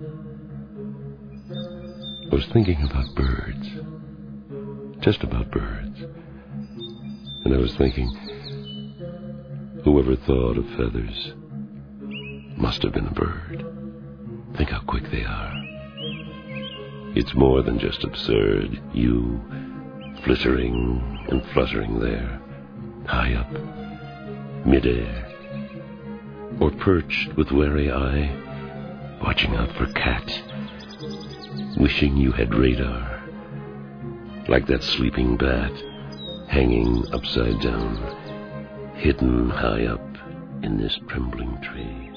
I was thinking about birds. Just about birds. And I was thinking, whoever thought of feathers must have been a bird. Think how quick they are. It's more than just absurd, you flittering and fluttering there, high up, midair, or perched with wary eye, watching out for cats, wishing you had radar, like that sleeping bat hanging upside down, hidden high up in this trembling tree.